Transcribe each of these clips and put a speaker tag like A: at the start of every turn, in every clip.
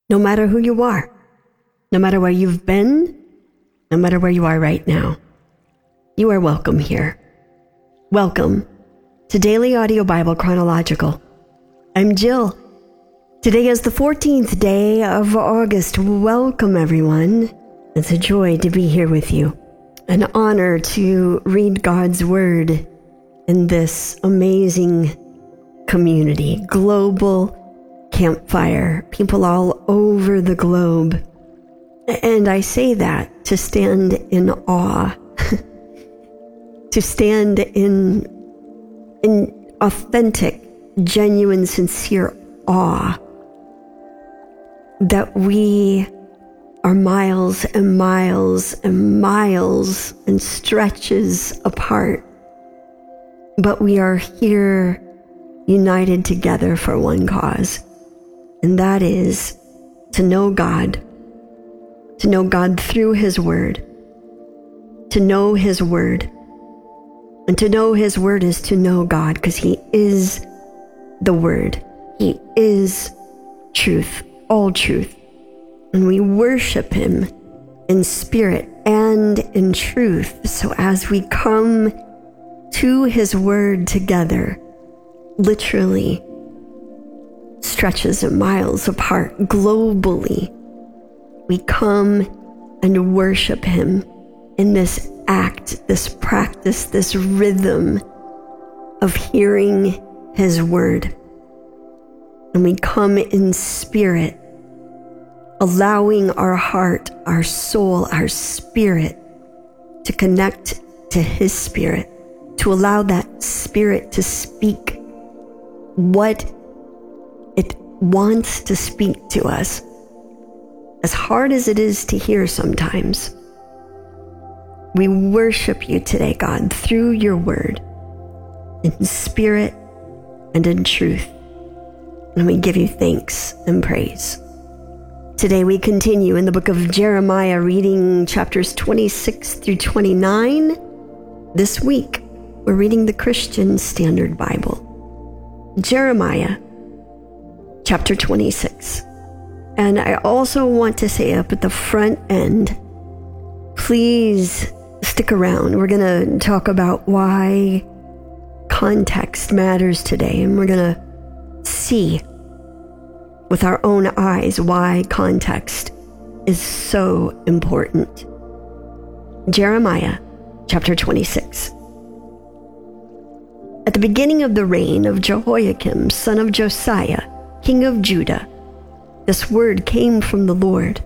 A: no matter who you are, no matter where you've been, no matter where you are right now. You are welcome here. Welcome to Daily Audio Bible Chronological. I'm Jill. Today is the 14th day of August. Welcome, everyone. It's a joy to be here with you. An honor to read God's Word in this amazing community, global campfire, people all over the globe. And I say that to stand in awe, to stand in authentic, genuine, sincere awe that we are miles and miles and miles and stretches apart, but we are here united together for one cause, and that is to know God through His Word, to know His Word. And to know His Word is to know God, because He is the Word. He is truth, all truth. And we worship Him in spirit and in truth. So as we come to His Word together, literally stretches of miles apart globally, we come and worship Him in this act, this practice, this rhythm of hearing His Word. And we come in spirit, allowing our heart, our soul, our spirit to connect to His Spirit, to allow that Spirit to speak what it wants to speak to us, as hard as it is to hear sometimes. We worship You today, God, through Your Word, in spirit and in truth. And we give You thanks and praise. Today we continue in the book of Jeremiah, reading chapters 26 through 29. This week, we're reading the Christian Standard Bible. Jeremiah, chapter 26. And I also want to say up at the front end, please stick around. We're going to talk about why context matters today. And we're going to see with our own eyes why context is so important. Jeremiah chapter 26. At the beginning of the reign of Jehoiakim, son of Josiah, king of Judah, this word came from the Lord.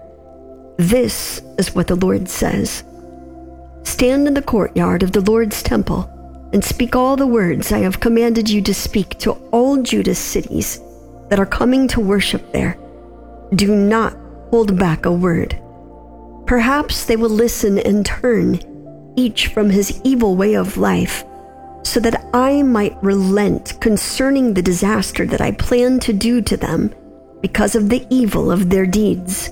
A: This is what the Lord says. Stand in the courtyard of the Lord's temple and speak all the words I have commanded you to speak to all Judah's cities that are coming to worship there. Do not hold back a word. Perhaps they will listen and turn, each from his evil way of life, so that I might relent concerning the disaster that I plan to do to them because of the evil of their deeds.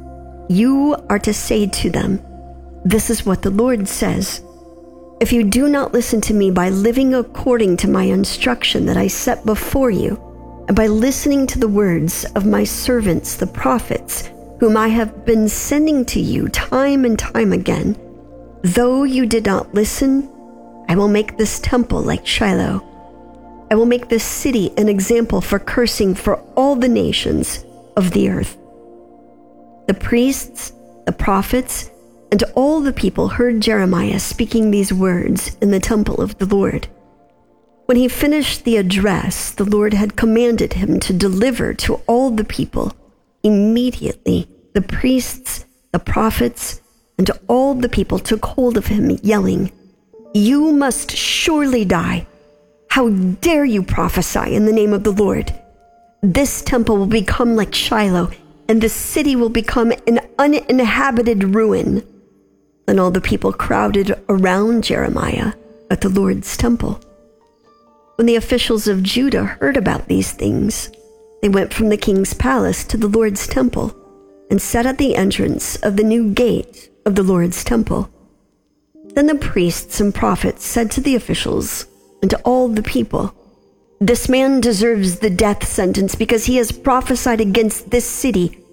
A: You are to say to them, this is what the Lord says. If you do not listen to me by living according to my instruction that I set before you, and by listening to the words of my servants, the prophets, whom I have been sending to you time and time again, though you did not listen, I will make this temple like Shiloh. I will make this city an example for cursing for all the nations of the earth. The priests, the prophets, and all the people heard Jeremiah speaking these words in the temple of the Lord. When he finished the address the Lord had commanded him to deliver to all the people, immediately the priests, the prophets, and all the people took hold of him, yelling, "You must surely die. How dare you prophesy in the name of the Lord? This temple will become like Shiloh, and the city will become an uninhabited ruin." Then all the people crowded around Jeremiah at the Lord's temple. When the officials of Judah heard about these things, they went from the king's palace to the Lord's temple and sat at the entrance of the new gate of the Lord's temple. Then the priests and prophets said to the officials and to all the people, "This man deserves the death sentence because he has prophesied against this city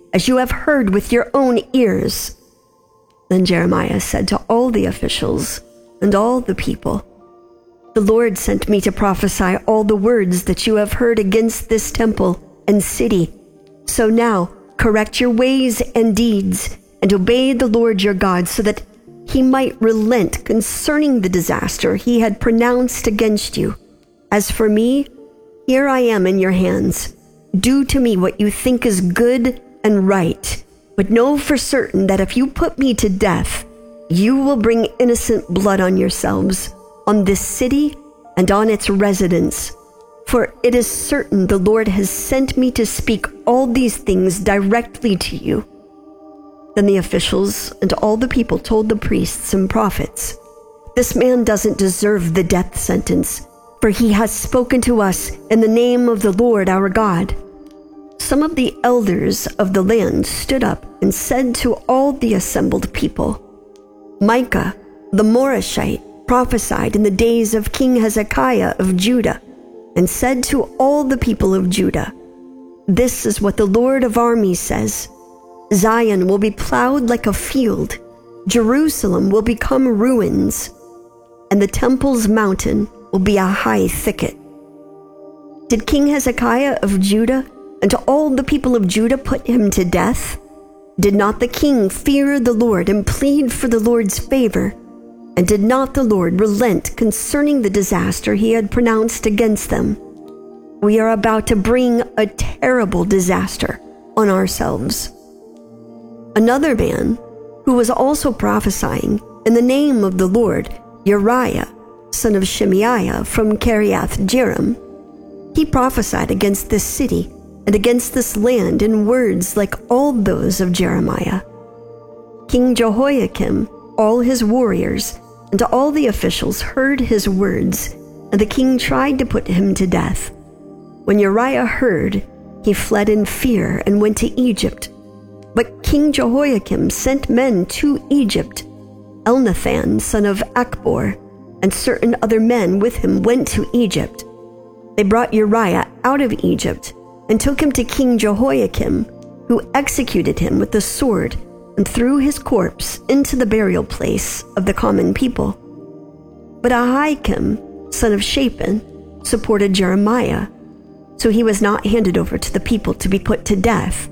A: as you have heard with your own ears." Then Jeremiah said to all the officials and all the people, "The Lord sent me to prophesy all the words that you have heard against this temple and city. So now correct your ways and deeds, and obey the Lord your God, so that he might relent concerning the disaster he had pronounced against you. As for me, here I am in your hands. Do to me what you think is good and right, but know for certain that if you put me to death, you will bring innocent blood on yourselves, on this city and on its residents. For it is certain the Lord has sent me to speak all these things directly to you." Then the officials and all the people told the priests and prophets, "This man doesn't deserve the death sentence, for he has spoken to us in the name of the Lord our God." Some of the elders of the land stood up and said to all the assembled people, "Micah, the Morashite, prophesied in the days of King Hezekiah of Judah, and said to all the people of Judah, 'This is what the Lord of armies says: Zion will be plowed like a field, Jerusalem will become ruins, and the temple's mountain will be a high thicket.' Did King Hezekiah of Judah and all the people of Judah put him to death? Did not the king fear the Lord and plead for the Lord's favor? And did not the Lord relent concerning the disaster he had pronounced against them? We are about to bring a terrible disaster on ourselves." Another man, who was also prophesying in the name of the Lord, Uriah, son of Shemaiah from Kiriath Jearim, he prophesied against this city and against this land in words like all those of Jeremiah. King Jehoiakim, all his warriors, and all the officials heard his words, and the king tried to put him to death. When Uriah heard, he fled in fear and went to Egypt. But King Jehoiakim sent men to Egypt. Elnathan, son of Achbor, and certain other men with him went to Egypt. They brought Uriah out of Egypt and took him to King Jehoiakim, who executed him with the sword and threw his corpse into the burial place of the common people. But Ahikam, son of Shaphan, supported Jeremiah, so he was not handed over to the people to be put to death.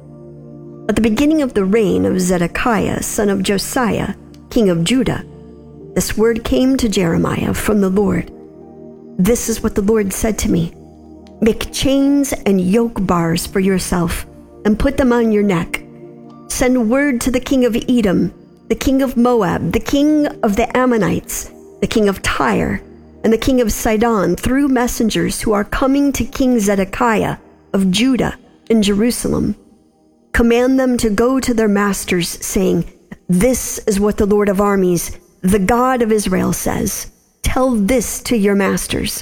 A: At the beginning of the reign of Zedekiah, son of Josiah, king of Judah, this word came to Jeremiah from the Lord. "This is what the Lord said to me: Make chains and yoke bars for yourself and put them on your neck. Send word to the king of Edom, the king of Moab, the king of the Ammonites, the king of Tyre, and the king of Sidon through messengers who are coming to King Zedekiah of Judah in Jerusalem. Command them to go to their masters, saying, 'This is what the Lord of armies, the God of Israel, says. Tell this to your masters.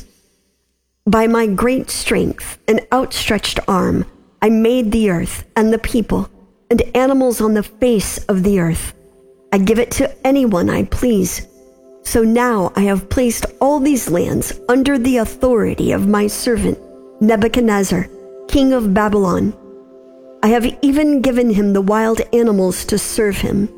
A: By my great strength and outstretched arm, I made the earth and the people and animals on the face of the earth. I give it to anyone I please. So now I have placed all these lands under the authority of my servant Nebuchadnezzar, king of Babylon. I have even given him the wild animals to serve him.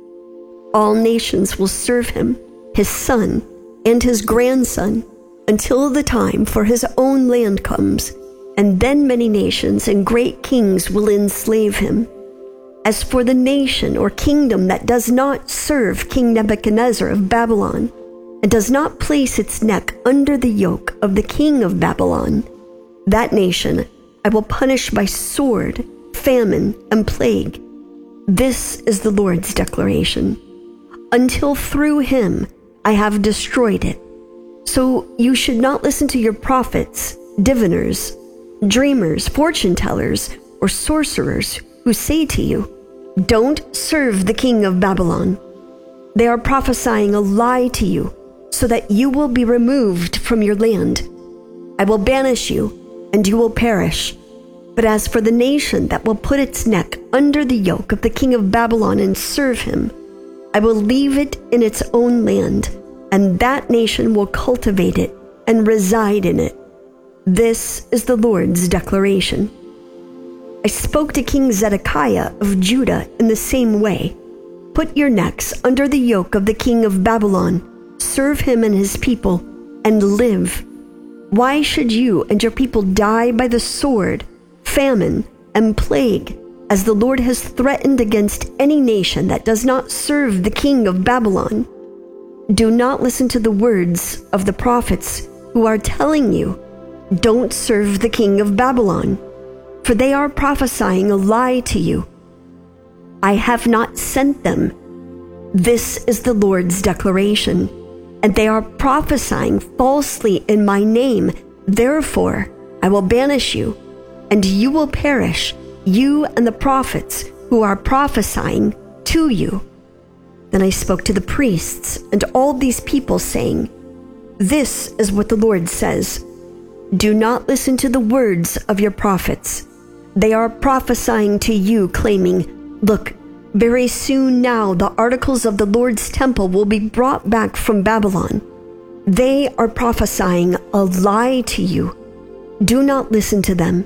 A: All nations will serve him, his son and his grandson, until the time for his own land comes, and then many nations and great kings will enslave him. As for the nation or kingdom that does not serve King Nebuchadnezzar of Babylon, and does not place its neck under the yoke of the king of Babylon, that nation I will punish by sword, famine, and plague. This is the Lord's declaration. Until through him I have destroyed it. So you should not listen to your prophets, diviners, dreamers, fortune tellers, or sorcerers who say to you, 'Don't serve the king of Babylon.' They are prophesying a lie to you, so that you will be removed from your land. I will banish you, and you will perish. But as for the nation that will put its neck under the yoke of the king of Babylon and serve him, I will leave it in its own land, and that nation will cultivate it and reside in it. This is the Lord's declaration." I spoke to King Zedekiah of Judah in the same way. Put your necks under the yoke of the king of Babylon, serve him and his people, and live. Why should you and your people die by the sword, famine, and plague, as the Lord has threatened against any nation that does not serve the king of Babylon? Do not listen to the words of the prophets who are telling you, don't serve the king of Babylon, for they are prophesying a lie to you. I have not sent them. This is the Lord's declaration, and they are prophesying falsely in my name. Therefore, I will banish you, and you will perish, you and the prophets who are prophesying to you. Then I spoke to the priests and all these people, saying, This is what the Lord says. Do not listen to the words of your prophets. They are prophesying to you, claiming, Look, very soon now the articles of the Lord's temple will be brought back from Babylon. They are prophesying a lie to you. Do not listen to them.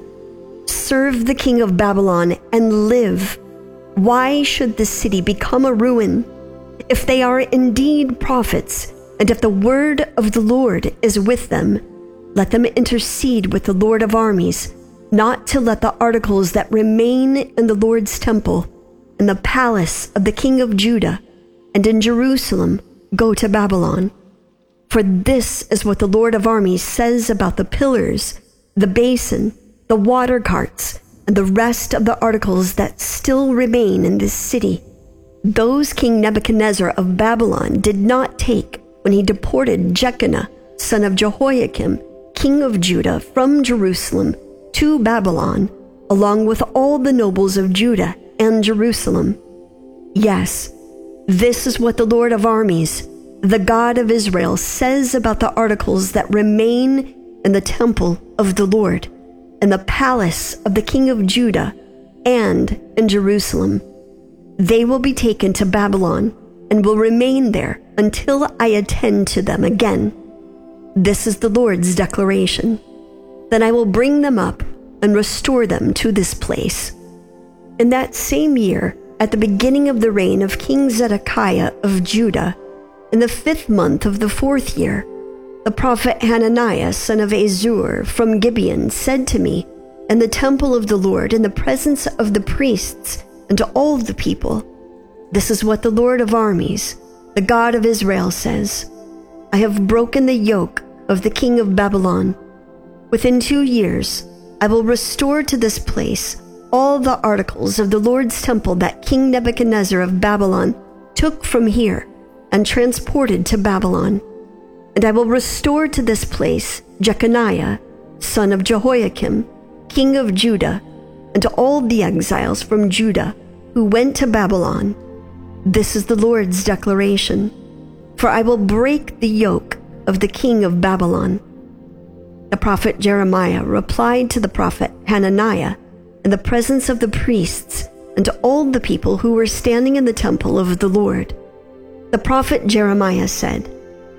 A: Serve the king of Babylon and live. Why should this city become a ruin? If they are indeed prophets, and if the word of the Lord is with them, let them intercede with the Lord of armies, not to let the articles that remain in the Lord's temple, in the palace of the king of Judah, and in Jerusalem, go to Babylon. For this is what the Lord of armies says about the pillars, the basin, the water carts, and the rest of the articles that still remain in this city. Those King Nebuchadnezzar of Babylon did not take when he deported Jeconiah, son of Jehoiakim, king of Judah, from Jerusalem to Babylon, along with all the nobles of Judah and Jerusalem. Yes, this is what the Lord of armies, the God of Israel, says about the articles that remain in the temple of the Lord, in the palace of the king of Judah, and in Jerusalem. They will be taken to Babylon and will remain there until I attend to them again. This is the Lord's declaration. Then I will bring them up and restore them to this place. In that same year, at the beginning of the reign of King Zedekiah of Judah, in the 5th month of the 4th year, the prophet Hananiah, son of Azur, from Gibeon, said to me in the temple of the Lord, in the presence of the priests and to all the people, This is what the Lord of armies, the God of Israel, says. I have broken the yoke of the king of Babylon. Within 2 years, I will restore to this place all the articles of the Lord's temple that King Nebuchadnezzar of Babylon took from here and transported to Babylon. And I will restore to this place Jeconiah, son of Jehoiakim, king of Judah, and to all the exiles from Judah who went to Babylon. This is the Lord's declaration. For I will break the yoke of the king of Babylon. The prophet Jeremiah replied to the prophet Hananiah in the presence of the priests and to all the people who were standing in the temple of the Lord. The prophet Jeremiah said,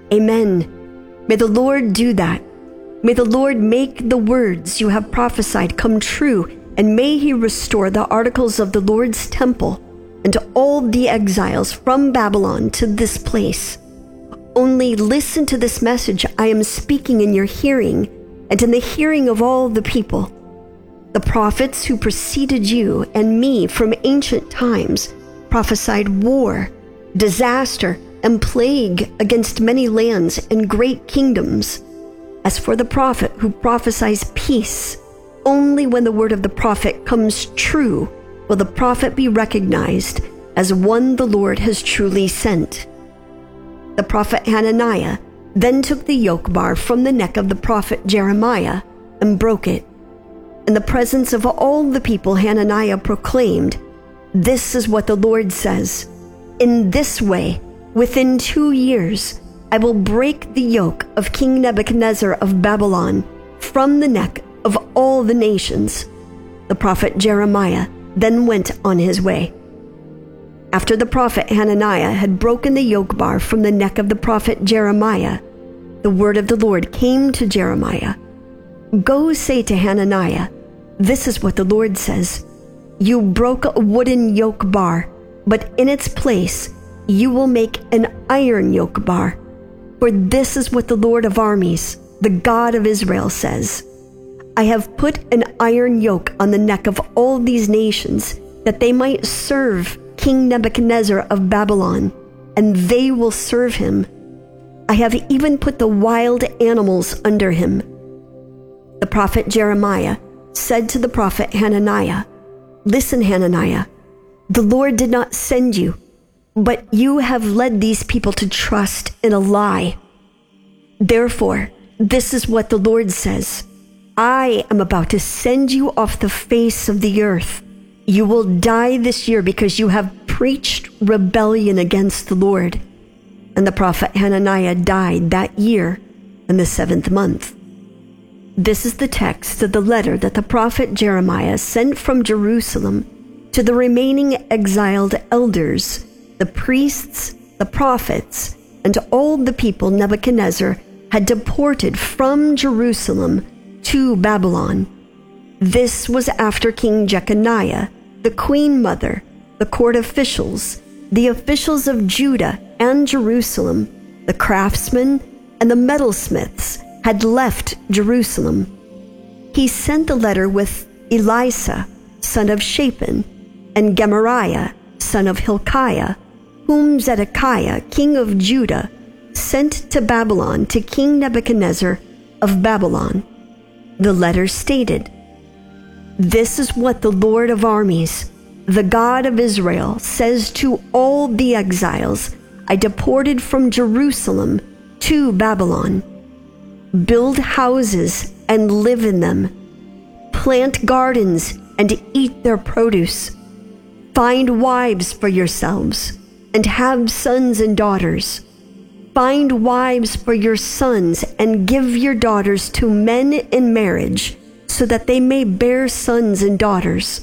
A: Amen. May the Lord do that. May the Lord make the words you have prophesied come true, and may he restore the articles of the Lord's temple and to all the exiles from Babylon to this place. Only listen to this message I am speaking in your hearing and in the hearing of all the people. The prophets who preceded you and me from ancient times prophesied war, disaster, and plague against many lands and great kingdoms. As for the prophet who prophesies peace, only when the word of the prophet comes true will the prophet be recognized as one the Lord has truly sent. The prophet Hananiah then took the yoke bar from the neck of the prophet Jeremiah and broke it. In the presence of all the people, Hananiah proclaimed, This is what the Lord says. In this way, within 2 years, I will break the yoke of King Nebuchadnezzar of Babylon from the neck of all the nations. The prophet Jeremiah then went on his way. After the prophet Hananiah had broken the yoke bar from the neck of the prophet Jeremiah, the word of the Lord came to Jeremiah. Go say to Hananiah, This is what the Lord says. You broke a wooden yoke bar, but in its place you will make an iron yoke bar. For this is what the Lord of armies, the God of Israel, says. I have put an iron yoke on the neck of all these nations, that they might serve King Nebuchadnezzar of Babylon, and they will serve him. I have even put the wild animals under him. The prophet Jeremiah said to the prophet Hananiah, Listen, Hananiah, the Lord did not send you, but you have led these people to trust in a lie. Therefore, this is what the Lord says. I am about to send you off the face of the earth. You will die this year because you have preached rebellion against the Lord. And the prophet Hananiah died that year in the 7th month. This is the text of the letter that the prophet Jeremiah sent from Jerusalem to the remaining exiled elders, the priests, the prophets, and all the people Nebuchadnezzar had deported from Jerusalem to Babylon. This was after King Jeconiah, the queen mother, the court officials, the officials of Judah and Jerusalem, the craftsmen, and the metalsmiths had left Jerusalem. He sent the letter with Elisha, son of Shaphan, and Gemariah, son of Hilkiah, whom Zedekiah, king of Judah, sent to Babylon to King Nebuchadnezzar of Babylon. The letter stated, This is what the Lord of armies, the God of Israel, says to all the exiles I deported from Jerusalem to Babylon. Build houses and live in them. Plant gardens and eat their produce. Find wives for yourselves and have sons and daughters. Find wives for your sons and give your daughters to men in marriage, so that they may bear sons and daughters.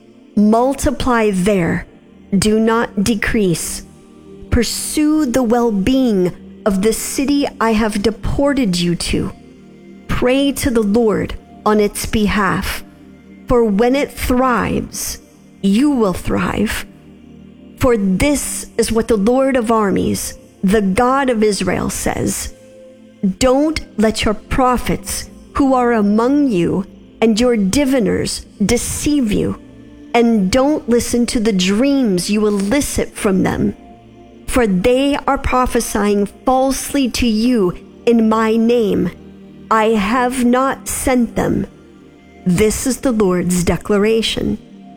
A: Multiply there, do not decrease. Pursue the well-being of the city I have deported you to. Pray to the Lord on its behalf, for when it thrives, you will thrive. For this is what the Lord of armies, the God of Israel, says. Don't let your prophets who are among you and your diviners deceive you, and don't listen to the dreams you elicit from them, for they are prophesying falsely to you in my name. I have not sent them. This is the Lord's declaration.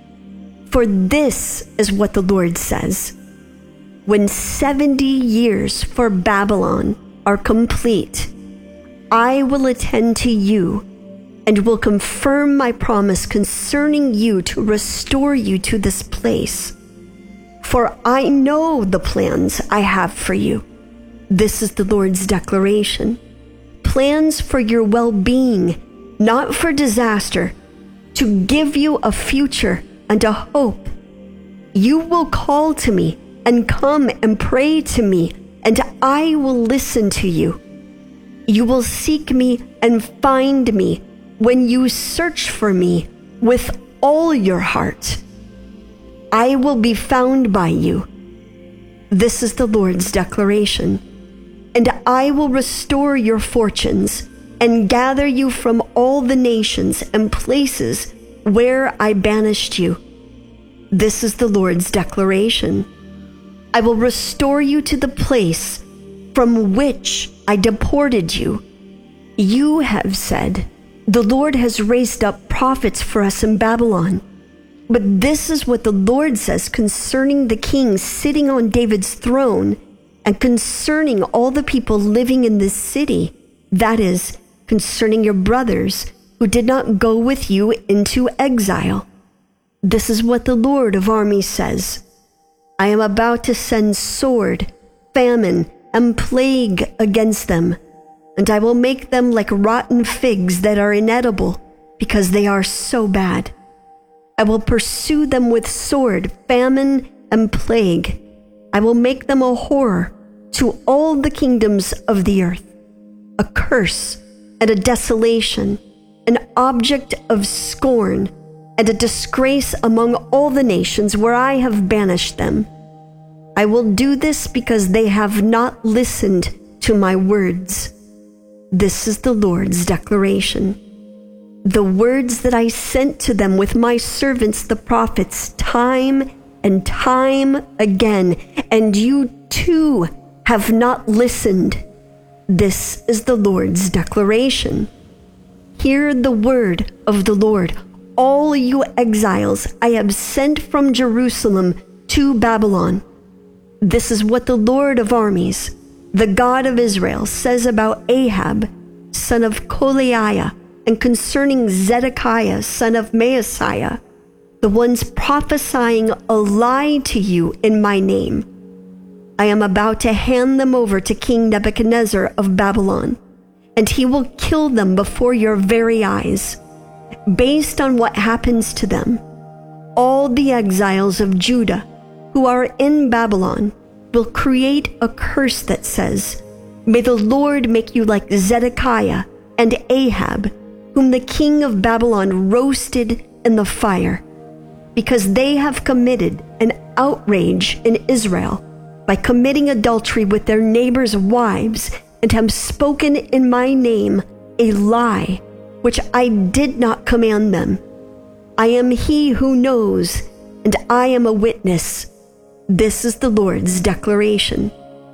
A: For this is what the Lord says. When 70 years for Babylon are complete, I will attend to you and will confirm my promise concerning you to restore you to this place. For I know the plans I have for you. This is the Lord's declaration. Plans for your well-being, not for disaster, to give you a future and a hope. You will call to me and come and pray to me, and I will listen to you. You will seek me and find me when you search for me with all your heart. I will be found by you. This is the Lord's declaration. And I will restore your fortunes and gather you from all the nations and places where I banished you. This is the Lord's declaration. I will restore you to the place from which I deported you. You have said, the Lord has raised up prophets for us in Babylon. But this is what the Lord says concerning the king sitting on David's throne, and concerning all the people living in this city, that is, concerning your brothers who did not go with you into exile. This is what the Lord of armies says. I am about to send sword, famine, and plague against them, and I will make them like rotten figs that are inedible, because they are so bad. I will pursue them with sword, famine, and plague. I will make them a horror to all the kingdoms of the earth, a curse and a desolation, an object of scorn, and a disgrace among all the nations where I have banished them. I will do this because they have not listened to my words. This is the Lord's declaration. The words that I sent to them with my servants the prophets time and time again, and you too have not listened. This is the Lord's declaration. Hear the word of the Lord, all you exiles I have sent from Jerusalem to Babylon. This is what the Lord of armies, the God of Israel, says about Ahab, son of Kolaiah, and concerning Zedekiah, son of Maaseiah, the ones prophesying a lie to you in my name. I am about to hand them over to King Nebuchadnezzar of Babylon, and he will kill them before your very eyes. Based on what happens to them, all the exiles of Judah who are in Babylon will create a curse that says, May the Lord make you like Zedekiah and Ahab, whom the king of Babylon roasted in the fire, because they have committed an outrage in Israel by committing adultery with their neighbors' wives and have spoken in my name a lie, which I did not command them. I am he who knows, and I am a witness. This is the Lord's declaration.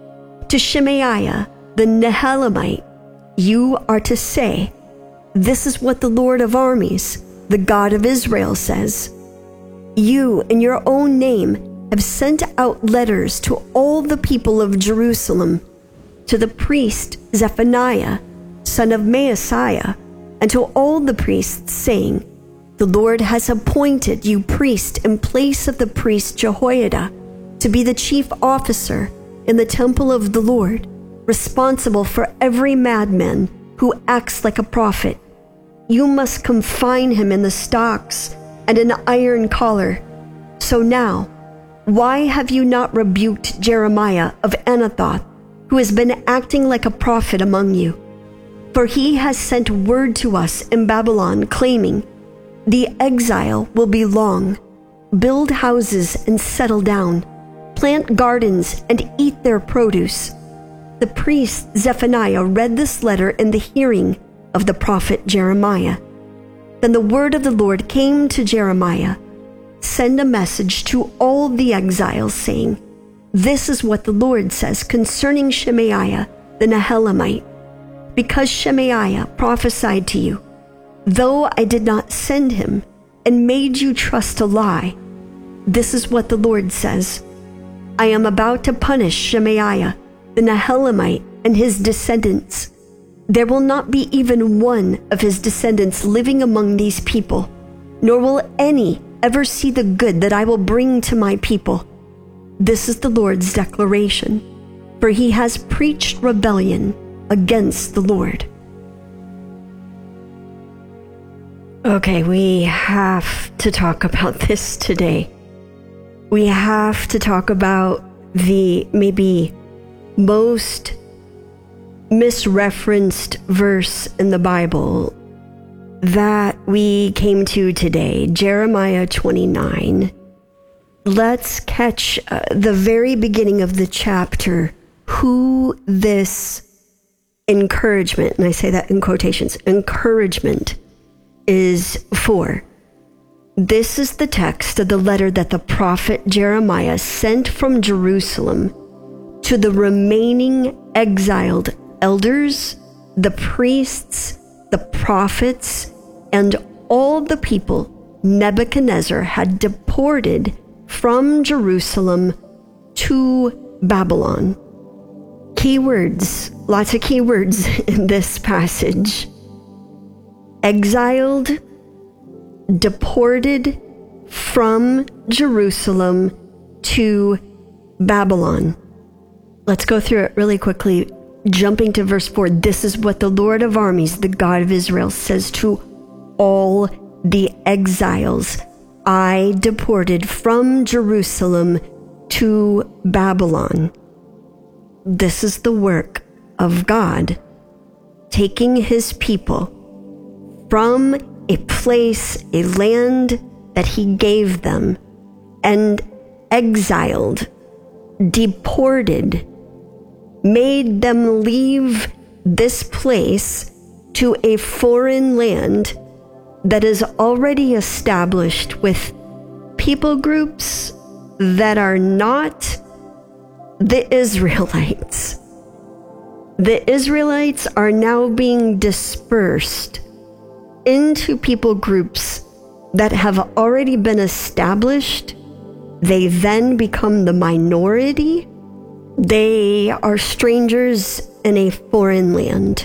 A: To Shemaiah the Nehelamite, you are to say, This is what the Lord of armies, the God of Israel, says. You, in your own name, have sent out letters to all the people of Jerusalem, to the priest Zephaniah, son of Maaseiah, and to all the priests, saying, The Lord has appointed you priest in place of the priest Jehoiada to be the chief officer in the temple of the Lord, responsible for every madman who acts like a prophet. You must confine him in the stocks and an iron collar. So now, why have you not rebuked Jeremiah of Anathoth, who has been acting like a prophet among you? For he has sent word to us in Babylon, claiming, The exile will be long. Build houses and settle down. Plant gardens and eat their produce. The priest Zephaniah read this letter in the hearing of the prophet Jeremiah. Then the word of the Lord came to Jeremiah, Send a message to all the exiles, saying, This is what the Lord says concerning Shemaiah the Nehelamite. Because Shemaiah prophesied to you, though I did not send him, and made you trust a lie, this is what the Lord says. I am about to punish Shemaiah the Nehelamite and his descendants. There will not be even one of his descendants living among these people, nor will any ever see the good that I will bring to my people. This is the Lord's declaration, for he has preached rebellion against the Lord. Okay, we have to talk about this today. We have to talk about the maybe most misreferenced verse in the Bible that we came to today, Jeremiah 29. Let's catch the very beginning of the chapter, who this encouragement, and I say that in quotations, encouragement is for. This is the text of the letter that the prophet Jeremiah sent from Jerusalem to the remaining exiled elders, the priests, the prophets, and all the people Nebuchadnezzar had deported from Jerusalem to Babylon. Keywords, lots of keywords in this passage. Exiled, deported from Jerusalem to Babylon. Let's go through it really quickly. Jumping to verse 4, this is what the Lord of armies, the God of Israel, says to all the exiles I deported from Jerusalem to Babylon. This is the work of God, taking his people from a place, a land that he gave them and exiled, deported, made them leave this place to a foreign land that is already established with people groups that are not the Israelites. The Israelites are now being dispersed into people groups that have already been established. They then become the minority. They are strangers in a foreign land.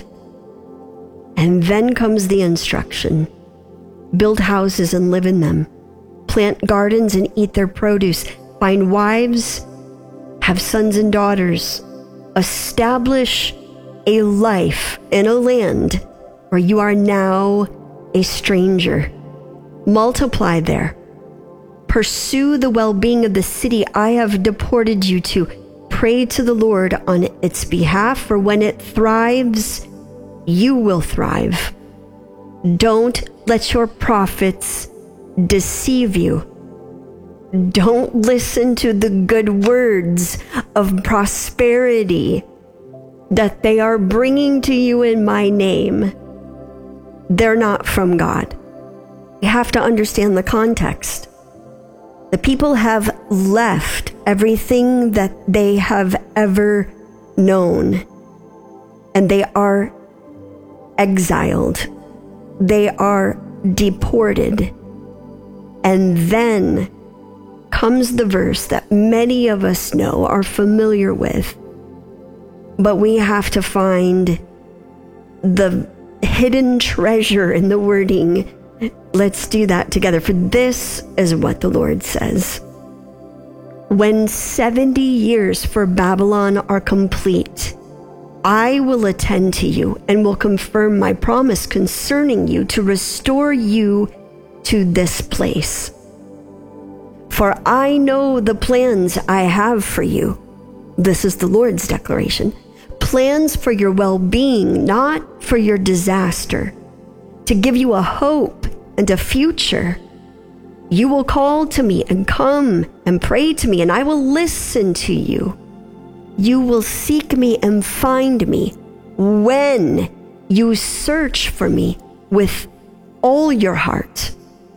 A: And then comes the instruction: build houses and live in them, plant gardens and eat their produce, find wives, have sons and daughters, establish a life in a land where you are now a stranger. Multiply there. Pursue the well-being of the city I have deported you to. Pray to the Lord on its behalf, for when it thrives, you will thrive. Don't let your prophets deceive you. Don't listen to the good words of prosperity that they are bringing to you in my name. They're not from God. You have to understand the context. The people have left everything that they have ever known, and they are exiled. They are deported. And then comes the verse that many of us know, are familiar with, but we have to find the hidden treasure in the wording. Let's do that together, for this is what the Lord says. When 70 years for Babylon are complete, I will attend to you and will confirm my promise concerning you to restore you to this place. For I know the plans I have for you. This is the Lord's declaration. Plans for your well-being, not for your disaster, to give you a hope and a future. You will call to me and come and pray to me, and I will listen to you. You will seek me and find me when you search for me with all your heart.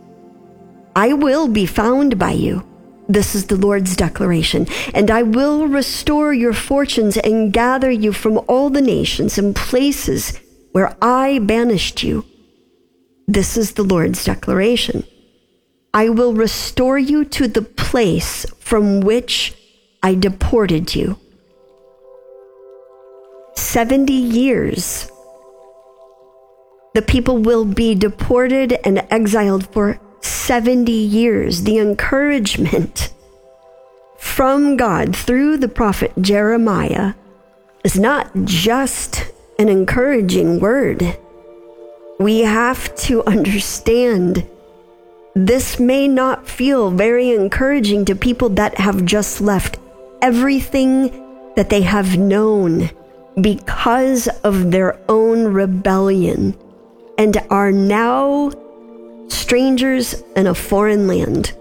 A: I will be found by you. This is the Lord's declaration. And I will restore your fortunes and gather you from all the nations and places where I banished you. This is the Lord's declaration. I will restore you to the place from which I deported you. 70 years. The people will be deported and exiled for 70 years. The encouragement from God through the prophet Jeremiah is not just an encouraging word. We have to understand this may not feel very encouraging to people that have just left everything that they have known because of their own rebellion and are now strangers in a foreign land.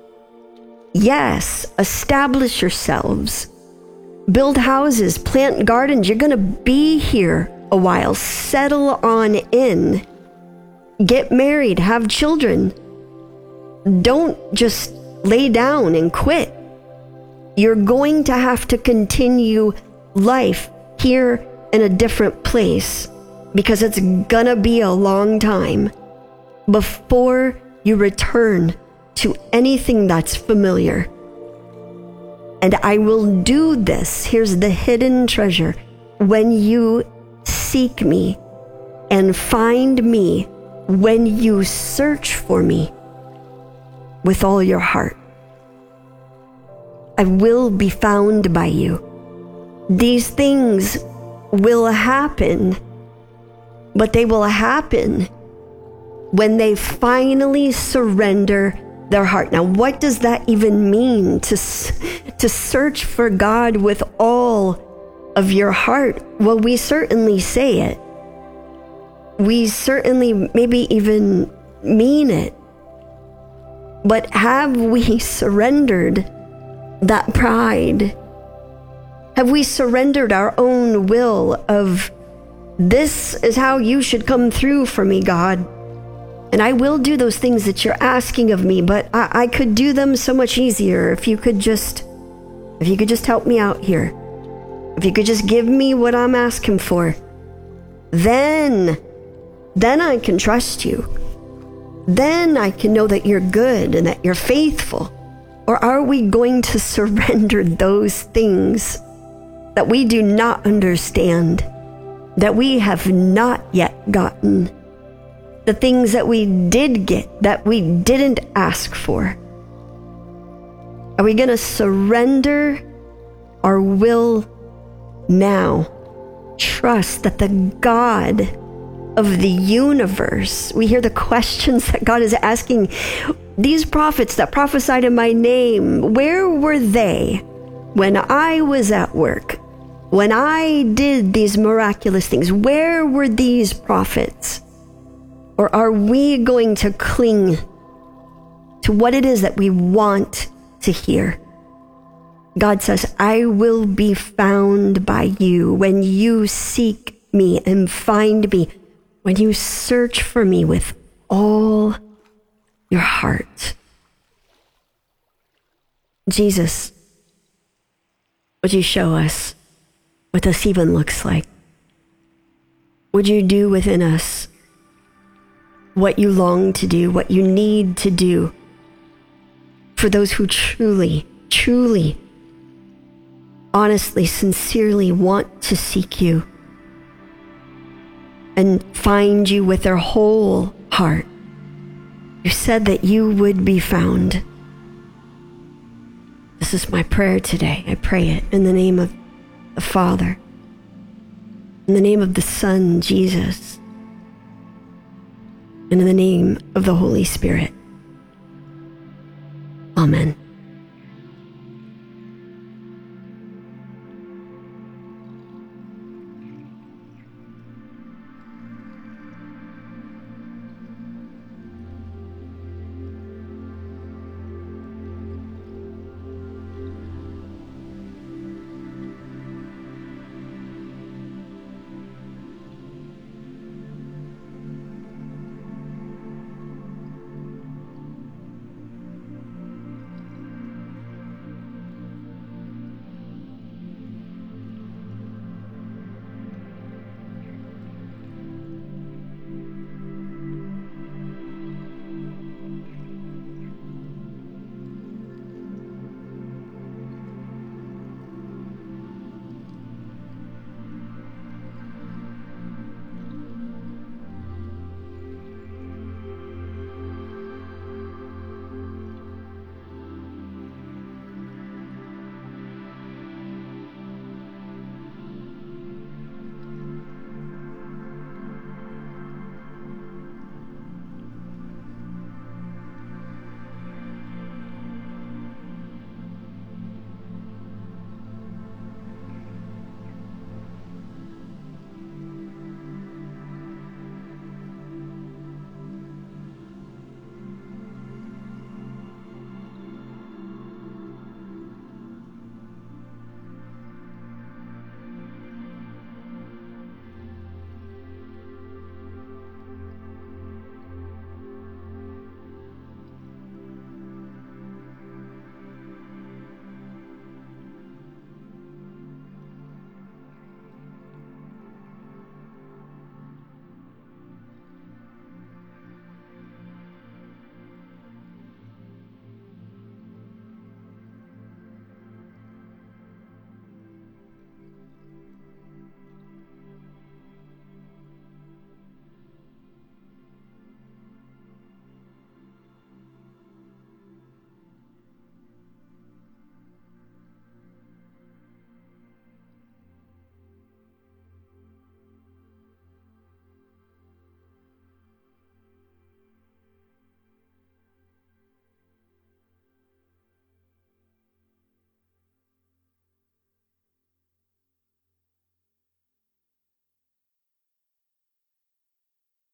A: Yes, establish yourselves, build houses, plant gardens. You're going to be here a while. Settle on in. Get married, have children. Don't just lay down and quit. You're going to have to continue life here in a different place because it's gonna be a long time before you return to anything that's familiar. And I will do this. Here's the hidden treasure. When you seek me and find me, when you search for me with all your heart, I will be found by you. These things will happen, but they will happen when they finally surrender their heart. Now, what does that even mean, to search for God with all of your heart? Well, we certainly say it. We certainly maybe even mean it. But have we surrendered that pride? Have we surrendered our own will of, this is how you should come through for me, God? And I will do those things that you're asking of me, but I could do them so much easier if you could just help me out here. If you could just give me what I'm asking for, then I can trust you. Then I can know that you're good and that you're faithful. Or are we going to surrender those things that we do not understand, that we have not yet gotten, the things that we did get, that we didn't ask for? Are we going to surrender our will now? Trust that the God of the universe, we hear the questions that God is asking. These prophets that prophesied in my name, where were they when I was at work? When I did these miraculous things, where were these prophets? Or are we going to cling to what it is that we want to hear? God says, I will be found by you when you seek me and find me, when you search for me with all your heart. Jesus, would you show us what this even looks like? Would you do within us what you long to do, what you need to do for those who truly, truly, honestly, sincerely want to seek you and find you with their whole heart? You said that you would be found. This is my prayer today. I pray it in the name of the Father, in the name of the Son, Jesus, and in the name of the Holy Spirit. Amen.